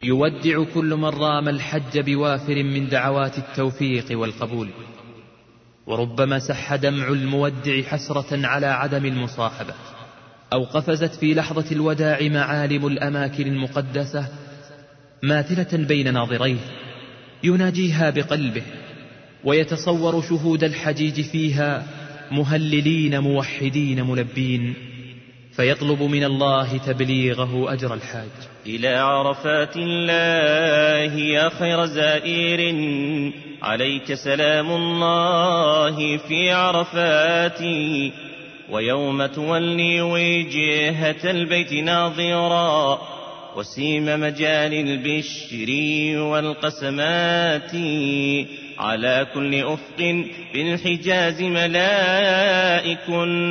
يودع كل من رام الحج بوافر من دعوات التوفيق والقبول. وربما سح دمع المودع حسرة على عدم المصاحبة، أو قفزت في لحظة الوداع معالم الأماكن المقدسة ماثلة بين ناظريه يناجيها بقلبه، ويتصور شهود الحجيج فيها مهللين موحدين ملبين، فيطلب من الله تبليغه أجر الحاج. إلى عرفات الله يا خير زائر، عليك سلام الله في عرفاتي. ويوم تولي وجهة البيت ناظرا، وسيم مجال البشر والقسمات، على كل أفق بالحجاز ملائك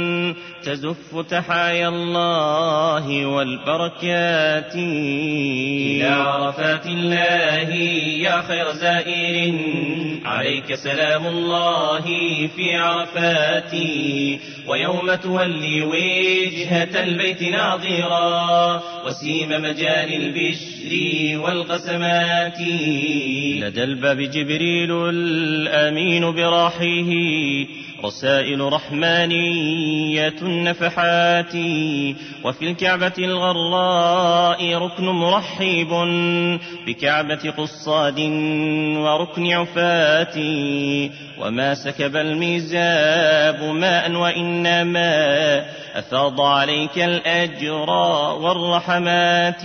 تزف تحايا الله والبركات. إلى عرفات الله يا خير زائر، عليك سلام الله في عرفاتي. ويوم تولي وجهة البيت ناظرا، وسيم مجال البشر والقسمات، لدى الباب جبريل الأمين براحه، رسائل رحمانية النفحات. وفي الكعبة الغراء ركن مرحب بكعبة قصاد وركن عفات. وما سكب الميزاب ماء وإنما أفاض عليك الأجر والرحمات.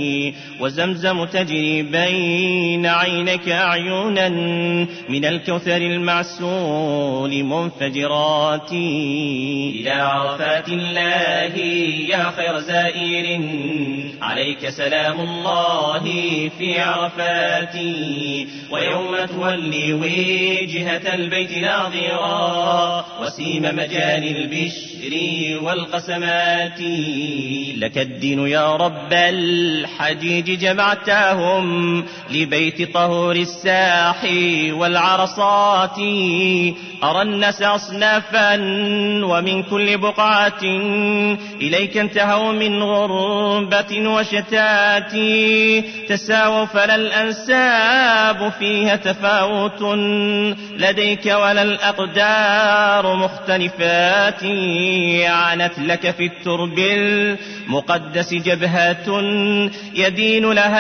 وزمزم تجري بين عينك أعينا من الكوثر المعسول منفجرات. إلى عرفات الله يا خير زائر، عليك سلام الله في عرفاتي. ويوم تولي وجهة البيت ناظرا، وسيم مجال البشر والقسمات. لك الدين يا رب الحجيج جمعتهم لبيت طهور الساحي والعرصات. أرى الناس أصنافا ومن كل بقعة إليك انتهوا من غربة وشتات. تساووا فلا الأنساب فيها تفاوت لديك ولا الأقدار مختلفات. عنت لك في الترب المقدس جبهة يدين لها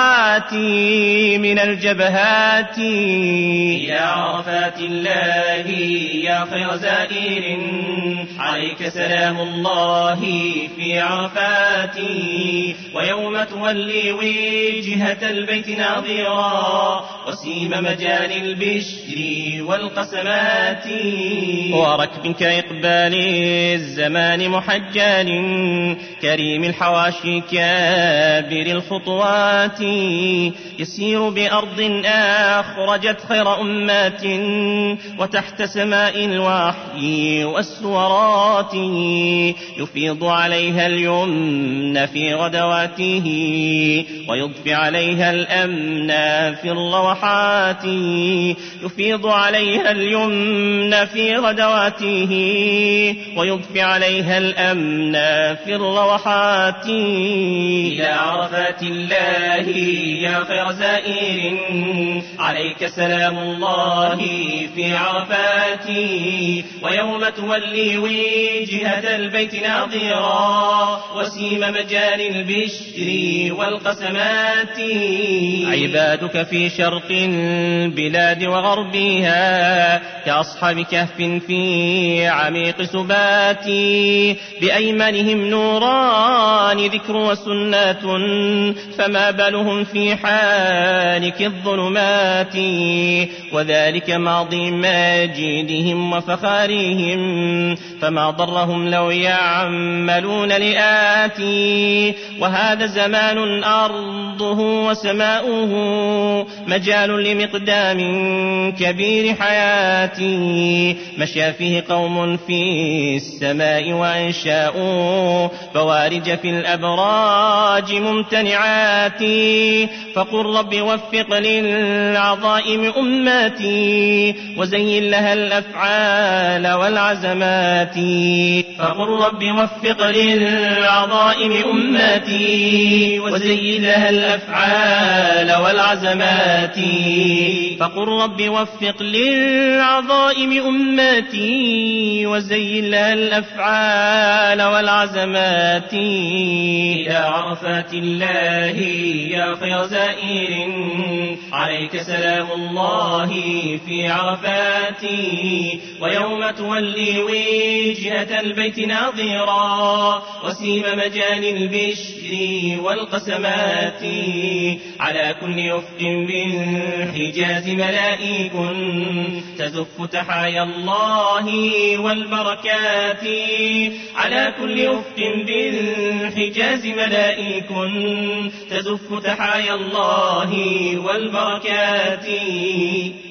العاتي من الجبهات. يا عرفات الله يا خير زائر، عليك سلام الله في عرفاتي. ويوم تولي وجهة البيت ناظرا، وسيم مجال البشر والقسمات. وركب كإقبال الزمان محجل كريم الحواشي كابر الخطوات. يسير بأرض أخرجت خير أمات، وتحت سماء الوحي والسورات. يفيض عليها اليمن في غدواته، ويضفي عليها الأمن في الروحات. يفيض عليها اليمن في غدواته، ويضفي عليها الأمن في الروحات. إلى عرفات الله يا خير زائر، عليك سلام الله في عرفاتي. ويوم تولي وجهة البيت ناظرا، وسيم مجال البشر والقسمات. عبادك في شرق البلاد وغربها كأصحاب كهف في عميق سبات. بأيمانهم نوران ذكر وسنات، فما بالهم في حالك الظلمات. وذلك ماضي ماجدهم وفخارهم، فما ضرهم لو يعملون لآتي. وهذا زمان أرضه وسماؤه كونه مجال لمقدام كبير حياتي، مشى فيه قوم في السماء وأنشاءوا فوارج في الأبراج ممتنعات، فقل رب وفق للعظائم أمتي وزين لها الأفعال والعزمات، فقل رب وفق للعظائم أمتي وزين لها الأفعال والعزمات، فقل رب وفق للعظائم أمتي وزين لها الأفعال والعزمات. إلى عرفات الله يا خير زائر عليك سلام الله في عرفاتي، ويوم تولي وجهة البيت ناظرا وسيم مجال البشر والقسمات، على كل أفق بالحجاز ملائك تزف تحايا الله والبركات، على كل أفق بالحجاز ملائك تزف تحايا الله والبركات.